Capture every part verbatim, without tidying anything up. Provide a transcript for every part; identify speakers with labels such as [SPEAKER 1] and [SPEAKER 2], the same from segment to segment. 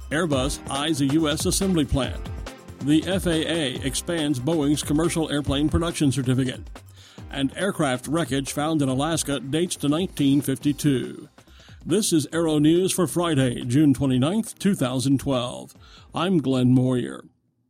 [SPEAKER 1] Airbus eyes a U S assembly plant. The F A A expands Boeing's commercial airplane production certificate. And aircraft wreckage found in Alaska dates to nineteen fifty-two. This is Aero News for Friday, June twenty-ninth, twenty twelve. I'm Glenn Moyer.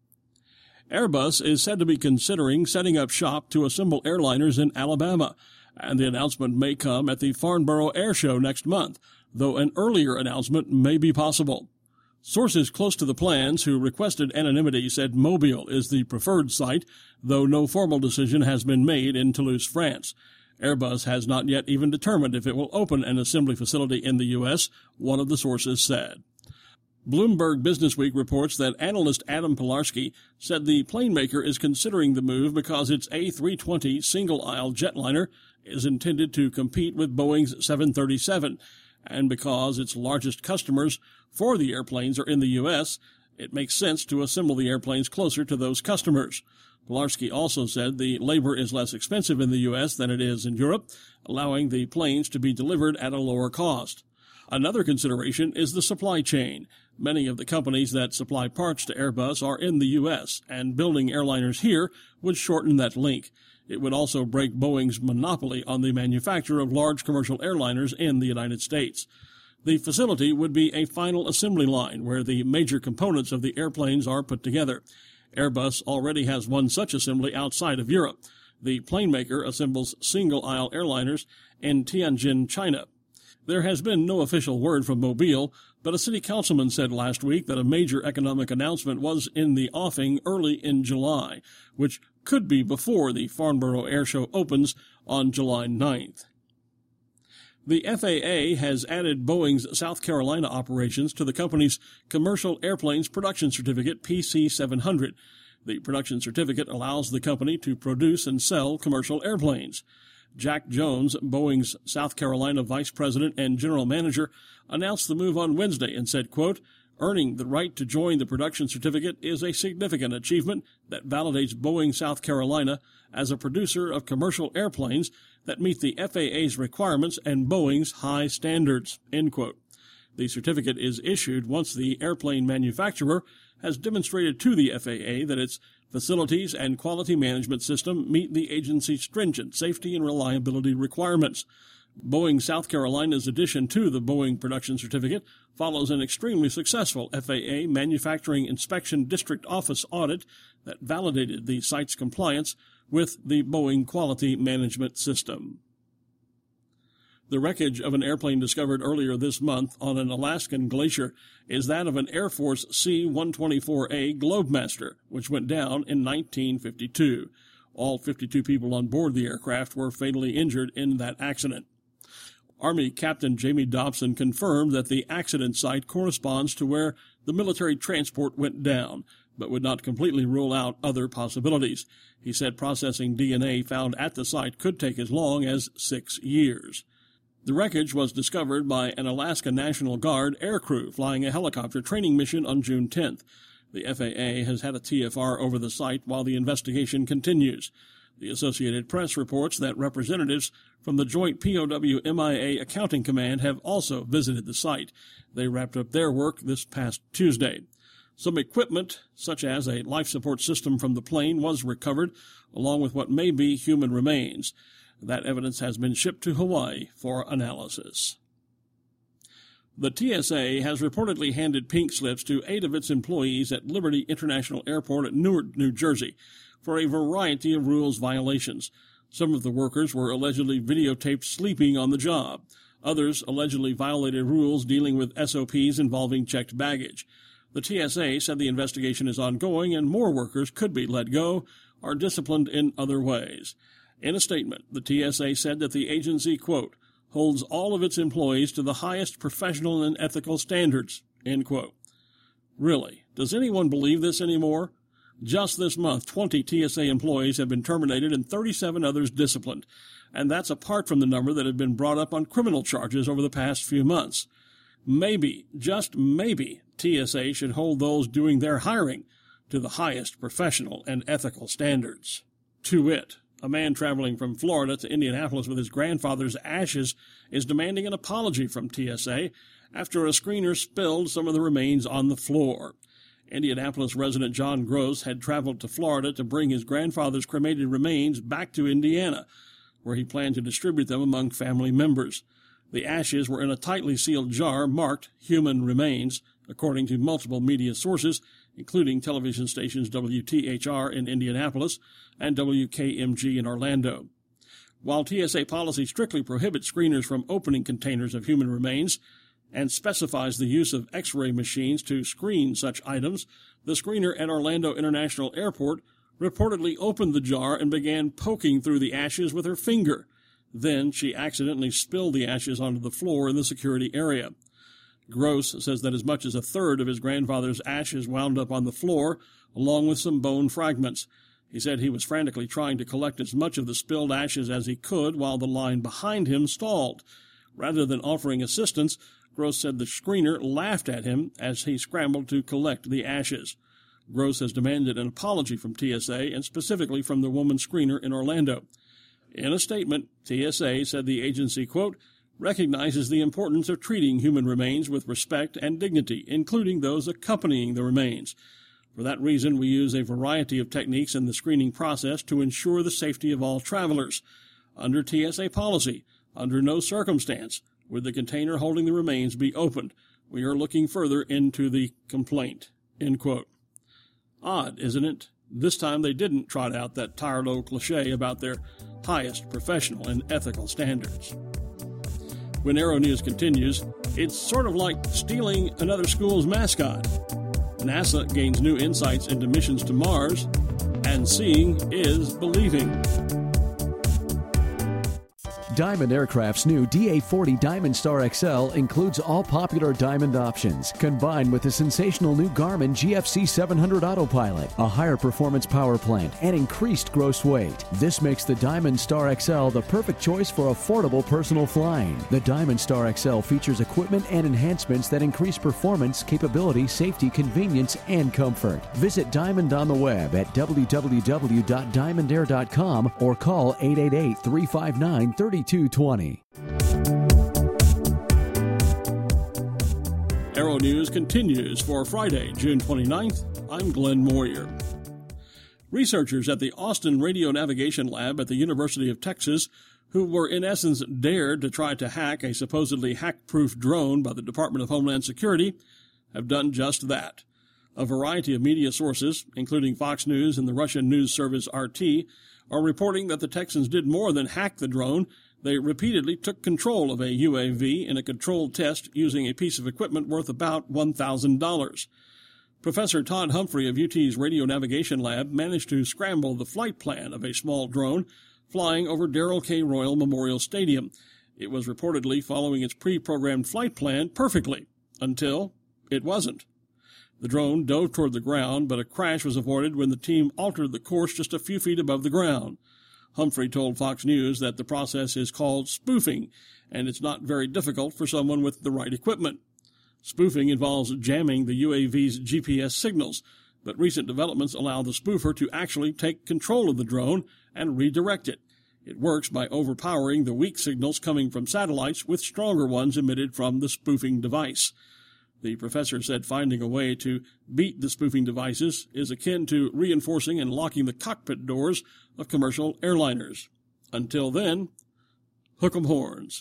[SPEAKER 1] Airbus is said to be considering setting up shop to assemble airliners in Alabama, and the announcement may come at the Farnborough Air Show next month, though an earlier announcement may be possible. Sources close to the plans who requested anonymity said Mobile is the preferred site, though no formal decision has been made in Toulouse, France. Airbus has not yet even determined if it will open an assembly facility in the U S, one of the sources said. Bloomberg Businessweek reports that analyst Adam Pilarski said the plane maker is considering the move because its A three twenty single-aisle jetliner is intended to compete with Boeing's seven thirty-seven, and because its largest customers for the airplanes are in the U S, it makes sense to assemble the airplanes closer to those customers. Pilarski also said the labor is less expensive in the U S than it is in Europe, allowing the planes to be delivered at a lower cost. Another consideration is the supply chain. Many of the companies that supply parts to Airbus are in the U S, and building airliners here would shorten that link. It would also break Boeing's monopoly on the manufacture of large commercial airliners in the United States. The facility would be a final assembly line where the major components of the airplanes are put together. Airbus already has one such assembly outside of Europe. The plane maker assembles single-aisle airliners in Tianjin, China. There has been no official word from Mobile, but a city councilman said last week that a major economic announcement was in the offing early in July, which could be before the Farnborough Air Show opens on July ninth. The F A A has added Boeing's South Carolina operations to the company's Commercial Airplanes Production Certificate P C seven hundred. The production certificate allows the company to produce and sell commercial airplanes. Jack Jones, Boeing's South Carolina vice president and general manager, announced the move on Wednesday and said, quote, "Earning the right to join the production certificate is a significant achievement that validates Boeing South Carolina as a producer of commercial airplanes that meet the F A A's requirements and Boeing's high standards," end quote. The certificate is issued once the airplane manufacturer has demonstrated to the F A A that its facilities and quality management system meet the agency's stringent safety and reliability requirements. Boeing South Carolina's addition to the Boeing Production Certificate follows an extremely successful F A A Manufacturing Inspection District Office audit that validated the site's compliance with the Boeing Quality Management System. The wreckage of an airplane discovered earlier this month on an Alaskan glacier is that of an Air Force C one twenty-four A Globemaster, which went down in nineteen fifty-two. All fifty-two people on board the aircraft were fatally injured in that accident. Army Captain Jamie Dobson confirmed that the accident site corresponds to where the military transport went down, but would not completely rule out other possibilities. He said processing D N A found at the site could take as long as six years. The wreckage was discovered by an Alaska National Guard aircrew flying a helicopter training mission on June tenth. The F A A has had a T F R over the site while the investigation continues. The Associated Press reports that representatives from the Joint P O W M I A Accounting Command have also visited the site. They wrapped up their work this past Tuesday. Some equipment, such as a life support system from the plane, was recovered, along with what may be human remains. That evidence has been shipped to Hawaii for analysis. The T S A has reportedly handed pink slips to eight of its employees at Liberty International Airport at Newark, New Jersey, for a variety of rules violations. Some of the workers were allegedly videotaped sleeping on the job. Others allegedly violated rules dealing with S O Ps involving checked baggage. The T S A said the investigation is ongoing and more workers could be let go or disciplined in other ways. In a statement, the T S A said that the agency, quote, holds all of its employees to the highest professional and ethical standards, end quote. Really, does anyone believe this anymore? Just this month, twenty T S A employees have been terminated and thirty-seven others disciplined, and that's apart from the number that have been brought up on criminal charges over the past few months. Maybe, just maybe, T S A should hold those doing their hiring to the highest professional and ethical standards. To wit, a man traveling from Florida to Indianapolis with his grandfather's ashes is demanding an apology from T S A after a screener spilled some of the remains on the floor. Indianapolis resident John Gross had traveled to Florida to bring his grandfather's cremated remains back to Indiana, where he planned to distribute them among family members. The ashes were in a tightly sealed jar marked human remains, according to multiple media sources, including television stations W T H R in Indianapolis and W K M G in Orlando. While T S A policy strictly prohibits screeners from opening containers of human remains and specifies the use of X-ray machines to screen such items, the screener at Orlando International Airport reportedly opened the jar and began poking through the ashes with her finger. Then she accidentally spilled the ashes onto the floor in the security area. Gross says that as much as a third of his grandfather's ashes wound up on the floor, along with some bone fragments. He said he was frantically trying to collect as much of the spilled ashes as he could while the line behind him stalled. Rather than offering assistance, Gross said the screener laughed at him as he scrambled to collect the ashes. Gross has demanded an apology from T S A and specifically from the woman screener in Orlando. In a statement, T S A said the agency, quote, recognizes the importance of treating human remains with respect and dignity, including those accompanying the remains. For that reason, we use a variety of techniques in the screening process to ensure the safety of all travelers. Under T S A policy, under no circumstance would the container holding the remains be opened. We are looking further into the complaint. End quote. Odd, isn't it? This time they didn't trot out that tired old cliche about their highest professional and ethical standards. When Aero News continues, it's sort of like stealing another school's mascot. NASA gains new insights into missions to Mars, and seeing is believing.
[SPEAKER 2] Diamond Aircraft's new D A forty Diamond Star X L includes all popular Diamond options, combined with the sensational new Garmin G F C seven hundred Autopilot, a higher performance power plant, and increased gross weight. This makes the Diamond Star X L the perfect choice for affordable personal flying. The Diamond Star X L features equipment and enhancements that increase performance, capability, safety, convenience, and comfort. Visit Diamond on the web at w w w dot diamond air dot com or call eight eight eight, three five nine, three two two zero.
[SPEAKER 1] Aero News continues for Friday, June twenty-ninth. I'm Glenn Moyer. Researchers at the Austin Radio Navigation Lab at the University of Texas, who were in essence dared to try to hack a supposedly hack-proof drone by the Department of Homeland Security, have done just that. A variety of media sources, including Fox News and the Russian news service R T, are reporting that the Texans did more than hack the drone. They repeatedly took control of a U A V in a controlled test using a piece of equipment worth about one thousand dollars. Professor Todd Humphrey of U T's Radio Navigation Lab managed to scramble the flight plan of a small drone flying over Darrell K. Royal Memorial Stadium. It was reportedly following its pre-programmed flight plan perfectly, until it wasn't. The drone dove toward the ground, but a crash was avoided when the team altered the course just a few feet above the ground. Humphrey told Fox News that the process is called spoofing, and it's not very difficult for someone with the right equipment. Spoofing involves jamming the U A V's G P S signals, but recent developments allow the spoofer to actually take control of the drone and redirect it. It works by overpowering the weak signals coming from satellites with stronger ones emitted from the spoofing device. The professor said finding a way to beat the spoofing devices is akin to reinforcing and locking the cockpit doors of commercial airliners. Until then, hook 'em horns.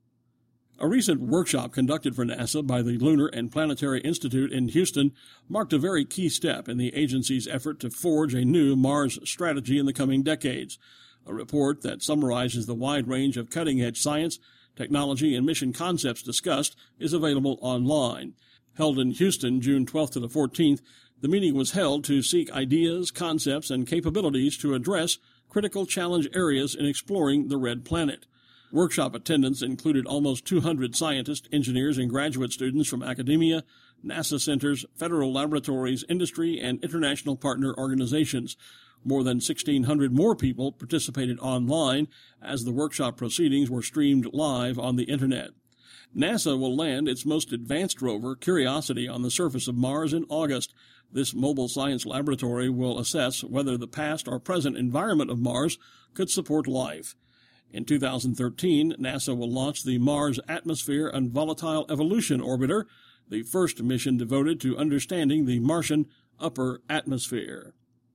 [SPEAKER 1] A recent workshop conducted for NASA by the Lunar and Planetary Institute in Houston marked a very key step in the agency's effort to forge a new Mars strategy in the coming decades. A report that summarizes the wide range of cutting-edge science, technology, and mission concepts discussed is available online. Held in Houston, June twelfth to the fourteenth, the meeting was held to seek ideas, concepts, and capabilities to address critical challenge areas in exploring the Red Planet. Workshop attendance included almost two hundred scientists, engineers, and graduate students from academia, NASA centers, federal laboratories, industry, and international partner organizations. More than sixteen hundred more people participated online as the workshop proceedings were streamed live on the Internet. NASA will land its most advanced rover, Curiosity, on the surface of Mars in August. This mobile science laboratory will assess whether the past or present environment of Mars could support life. In two thousand thirteen, NASA will launch the Mars Atmosphere and Volatile Evolution Orbiter, the first mission devoted to understanding the Martian upper atmosphere.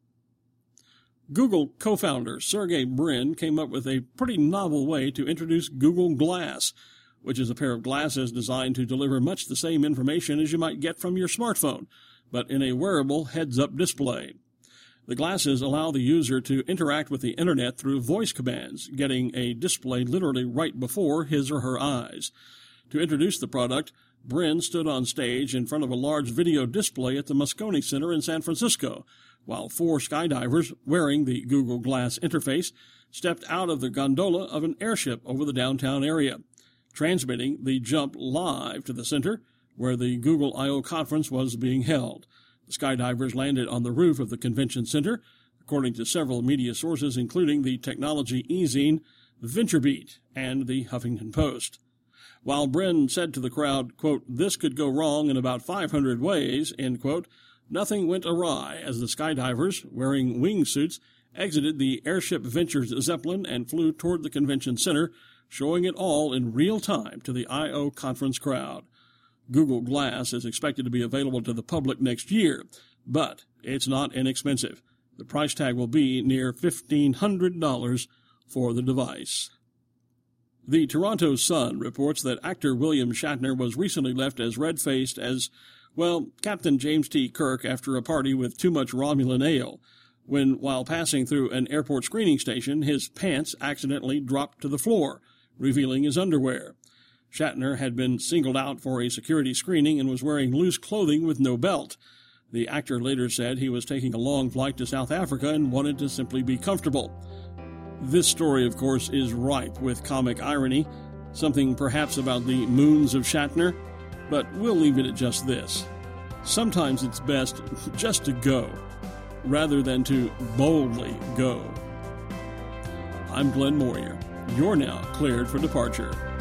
[SPEAKER 1] Google co-founder Sergey Brin came up with a pretty novel way to introduce Google Glass, which is a pair of glasses designed to deliver much the same information as you might get from your smartphone, but in a wearable heads-up display. The glasses allow the user to interact with the Internet through voice commands, getting a display literally right before his or her eyes. To introduce the product, Brin stood on stage in front of a large video display at the Moscone Center in San Francisco, while four skydivers wearing the Google Glass interface stepped out of the gondola of an airship over the downtown area, transmitting the jump live to the center, where the Google I O conference was being held. The skydivers landed on the roof of the convention center, according to several media sources, including the technology e-zine VentureBeat and the Huffington Post. While Brin said to the crowd, quote, "This could go wrong in about five hundred ways," end quote, nothing went awry as the skydivers, wearing wingsuits, exited the Airship Ventures Zeppelin and flew toward the convention center, showing it all in real time to the I O conference crowd. Google Glass is expected to be available to the public next year, but it's not inexpensive. The price tag will be near fifteen hundred dollars for the device. The Toronto Sun reports that actor William Shatner was recently left as red-faced as, well, Captain James T. Kirk after a party with too much Romulan ale, when, while passing through an airport screening station, his pants accidentally dropped to the floor, revealing his underwear. Shatner had been singled out for a security screening and was wearing loose clothing with no belt. The actor later said he was taking a long flight to South Africa and wanted to simply be comfortable. This story, of course, is ripe with comic irony, something perhaps about the moons of Shatner, but we'll leave it at just this. Sometimes it's best just to go, rather than to boldly go. I'm Glenn Moyer. You're now cleared for departure.